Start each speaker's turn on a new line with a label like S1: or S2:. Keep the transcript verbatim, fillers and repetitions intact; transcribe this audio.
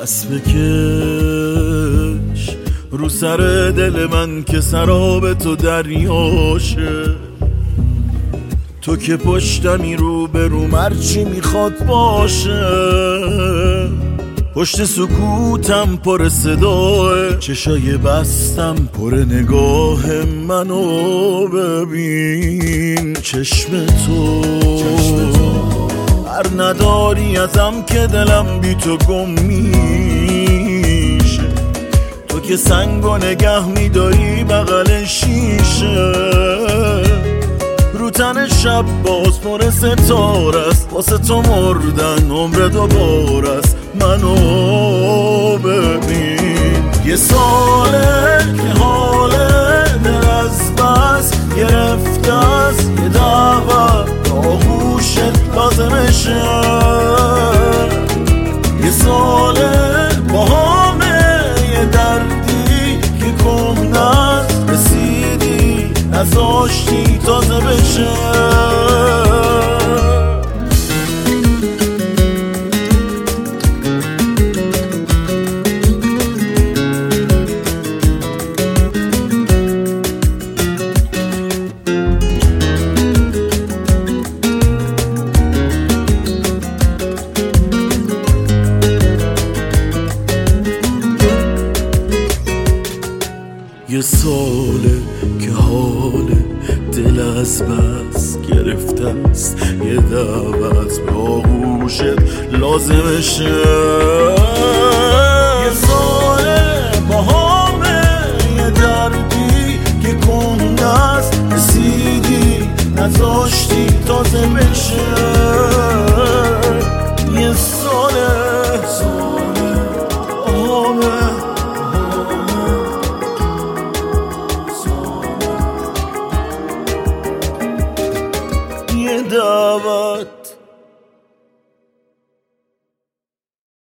S1: دست بکش رو سر دل من که سراب تو دریاشه، تو که پشتمی رو به رو مرچی میخواد باشه. پشت سکوتم پر صداه، چشای بستم پر نگاه منو ببین. چشم تو هر نداری ازم که دلم بی تو گم میشه، تو که سنگو نگه میداری بغل شیشه. رو تن شب باز پر ستاره است، واسه تو مردن عمر دوباره است. منو ببین یه ساله که حاله دل از بس گرفته است، یه دعوت آغوشت لازمشه. یه ساله با همه یه دردی که کهنه رسیدی نذاشتی تازه بشه. یه ساله که حال دل از بس گرفته است، یه دعوت به آغوشت لازمشه. یه ساله با همه یه دردی که کنده است، رسیدی نذاشتی تازه بشه. یه ساله ساله همه یه دعوت